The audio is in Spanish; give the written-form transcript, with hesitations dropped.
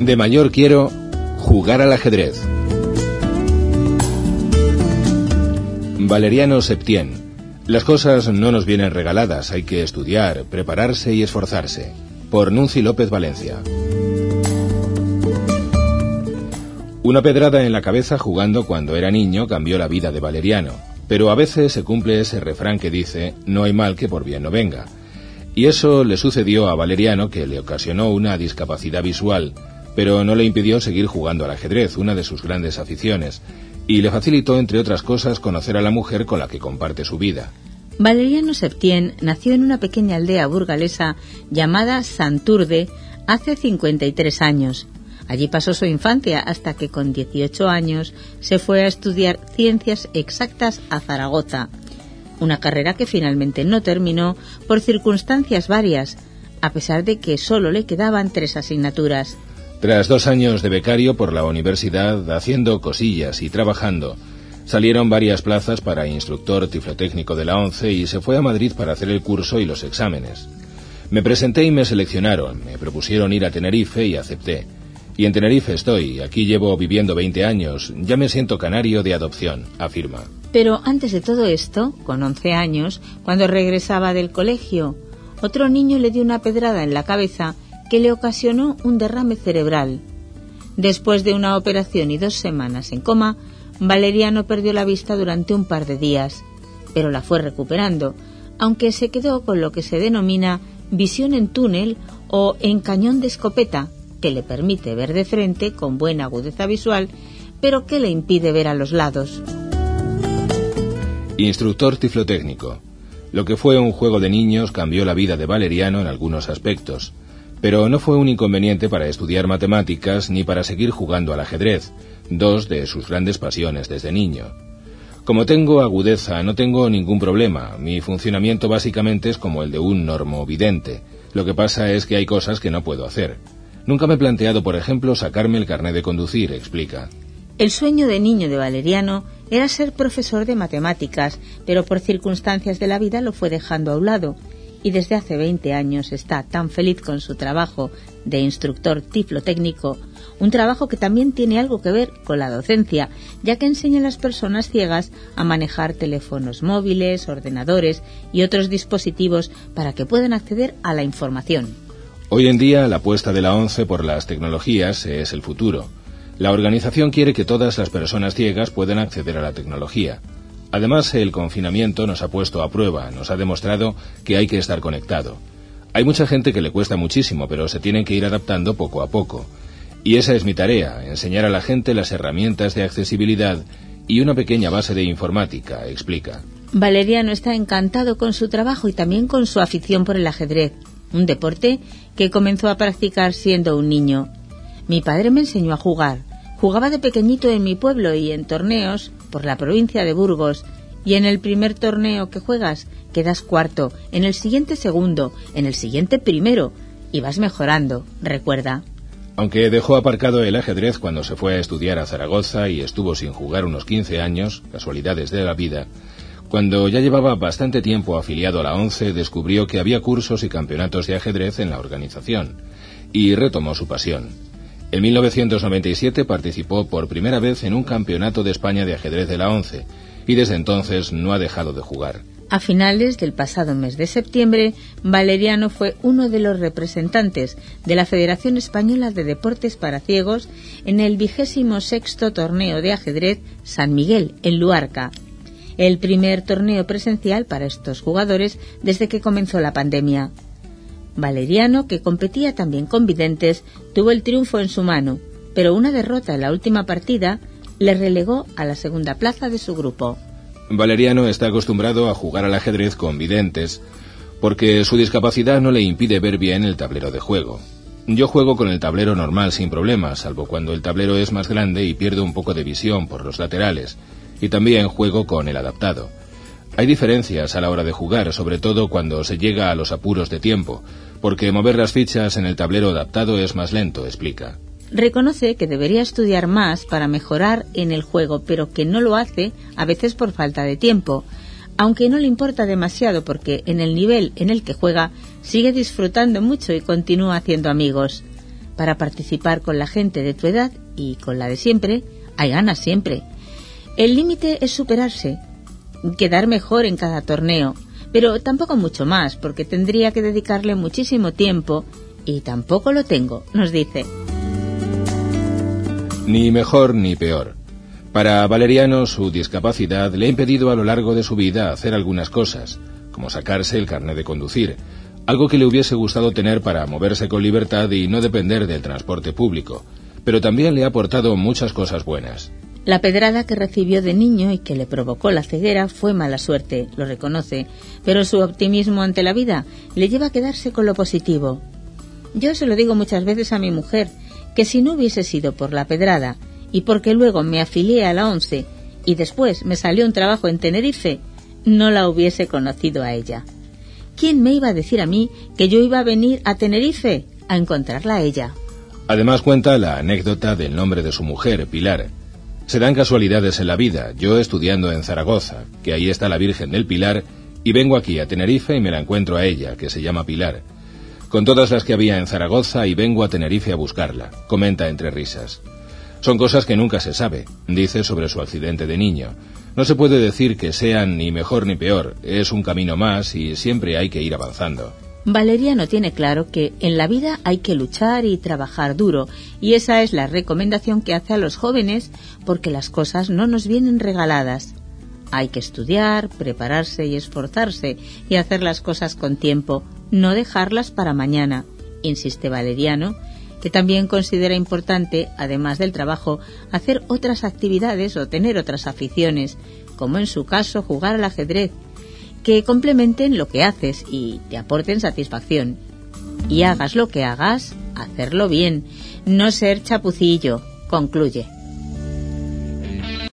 De mayor quiero jugar al ajedrez. Valeriano Septien. Las cosas no nos vienen regaladas, hay que estudiar, prepararse y esforzarse. Por Nunci López Valencia. Una pedrada en la cabeza jugando cuando era niño cambió la vida de Valeriano, pero a veces se cumple ese refrán que dice: no hay mal que por bien no venga. Y eso le sucedió a Valeriano, que le ocasionó una discapacidad visual, pero no le impidió seguir jugando al ajedrez, una de sus grandes aficiones, y le facilitó, entre otras cosas, conocer a la mujer con la que comparte su vida. Valeriano Septien nació en una pequeña aldea burgalesa llamada Santurde hace 53 años. Allí pasó su infancia hasta que con 18 años se fue a estudiar Ciencias Exactas a Zaragoza, una carrera que finalmente no terminó por circunstancias varias, a pesar de que solo le quedaban 3 asignaturas. Tras 2 años de becario por la universidad, haciendo cosillas y trabajando, salieron varias plazas para instructor tiflotécnico de la ONCE y se fue a Madrid para hacer el curso y los exámenes. Me presenté y me seleccionaron, me propusieron ir a Tenerife y acepté. Y en Tenerife estoy, aquí llevo viviendo 20 años, ya me siento canario de adopción, afirma. Pero antes de todo esto, con 11 años, cuando regresaba del colegio, otro niño le dio una pedrada en la cabeza que le ocasionó un derrame cerebral. Después de una operación y 2 semanas en coma, Valeriano perdió la vista durante un par de días, pero la fue recuperando, aunque se quedó con lo que se denomina visión en túnel o en cañón de escopeta, que le permite ver de frente con buena agudeza visual, pero que le impide ver a los lados. Instructor tiflotécnico. Lo que fue un juego de niños cambió la vida de Valeriano en algunos aspectos, pero no fue un inconveniente para estudiar matemáticas ni para seguir jugando al ajedrez, 2 de sus grandes pasiones desde niño. Como tengo agudeza, no tengo ningún problema. Mi funcionamiento básicamente es como el de un normovidente. Lo que pasa es que hay cosas que no puedo hacer. Nunca me he planteado, por ejemplo, sacarme el carné de conducir, explica. El sueño de niño de Valeriano era ser profesor de matemáticas, pero por circunstancias de la vida lo fue dejando a un lado, y desde hace 20 años está tan feliz con su trabajo de instructor tiflotécnico, un trabajo que también tiene algo que ver con la docencia, ya que enseña a las personas ciegas a manejar teléfonos móviles, ordenadores y otros dispositivos para que puedan acceder a la información. Hoy en día la apuesta de la ONCE por las tecnologías es el futuro. La organización quiere que todas las personas ciegas puedan acceder a la tecnología. Además, el confinamiento nos ha puesto a prueba, nos ha demostrado que hay que estar conectado. Hay mucha gente que le cuesta muchísimo, pero se tienen que ir adaptando poco a poco. Y esa es mi tarea, enseñar a la gente las herramientas de accesibilidad y una pequeña base de informática, explica. Valeriano está encantado con su trabajo y también con su afición por el ajedrez, un deporte que comenzó a practicar siendo un niño. Mi padre me enseñó a jugar. Jugaba de pequeñito en mi pueblo y en torneos por la provincia de Burgos, y en el primer torneo que juegas quedas cuarto, en el siguiente segundo, en el siguiente primero, y vas mejorando, recuerda. Aunque dejó aparcado el ajedrez cuando se fue a estudiar a Zaragoza y estuvo sin jugar unos 15 años, casualidades de la vida, cuando ya llevaba bastante tiempo afiliado a la ONCE, descubrió que había cursos y campeonatos de ajedrez en la organización, y retomó su pasión. En 1997 participó por primera vez en un campeonato de España de ajedrez de la ONCE, y desde entonces no ha dejado de jugar. A finales del pasado mes de septiembre, Valeriano fue uno de los representantes de la Federación Española de Deportes para Ciegos en el 26º torneo de ajedrez San Miguel, en Luarca, el primer torneo presencial para estos jugadores desde que comenzó la pandemia. Valeriano, que competía también con videntes, tuvo el triunfo en su mano, pero una derrota en la última partida le relegó a la segunda plaza de su grupo. Valeriano está acostumbrado a jugar al ajedrez con videntes, porque su discapacidad no le impide ver bien el tablero de juego. Yo juego con el tablero normal sin problemas, salvo cuando el tablero es más grande y pierdo un poco de visión por los laterales, y también juego con el adaptado. Hay diferencias a la hora de jugar, sobre todo cuando se llega a los apuros de tiempo, porque mover las fichas en el tablero adaptado es más lento, explica. Reconoce que debería estudiar más para mejorar en el juego, pero que no lo hace, a veces por falta de tiempo, aunque no le importa demasiado porque en el nivel en el que juega sigue disfrutando mucho y continúa haciendo amigos. para participar con la gente de tu edad y con la de siempre, hay ganas siempre. El límite es superarse, quedar mejor en cada torneo, pero tampoco mucho más, porque tendría que dedicarle muchísimo tiempo y tampoco lo tengo, nos dice. Ni mejor ni peor. Para Valeriano, su discapacidad le ha impedido a lo largo de su vida hacer algunas cosas, como sacarse el carnet de conducir, algo que le hubiese gustado tener para moverse con libertad y no depender del transporte público, pero también le ha aportado muchas cosas buenas. La pedrada que recibió de niño y que le provocó la ceguera fue mala suerte, lo reconoce, pero su optimismo ante la vida le lleva a quedarse con lo positivo. Yo se lo digo muchas veces a mi mujer, que si no hubiese sido por la pedrada y porque luego me afilié a la ONCE y después me salió un trabajo en Tenerife, no la hubiese conocido a ella. ¿Quién me iba a decir a mí que yo iba a venir a Tenerife a encontrarla a ella? Además cuenta la anécdota del nombre de su mujer, Pilar. Se dan casualidades en la vida, yo estudiando en Zaragoza, que ahí está la Virgen del Pilar, y vengo aquí a Tenerife y me la encuentro a ella, que se llama Pilar. Con todas las que había en Zaragoza y vengo a Tenerife a buscarla, comenta entre risas. Son cosas que nunca se sabe, dice sobre su accidente de niño. No se puede decir que sean ni mejor ni peor, es un camino más y siempre hay que ir avanzando. Valeriano tiene claro que en la vida hay que luchar y trabajar duro, y esa es la recomendación que hace a los jóvenes, porque las cosas no nos vienen regaladas. Hay que estudiar, prepararse y esforzarse y hacer las cosas con tiempo, no dejarlas para mañana, insiste Valeriano, que también considera importante, además del trabajo, hacer otras actividades o tener otras aficiones, como en su caso jugar al ajedrez, que complementen lo que haces y te aporten satisfacción. Y hagas lo que hagas, hacerlo bien, no ser chapucillo, concluye.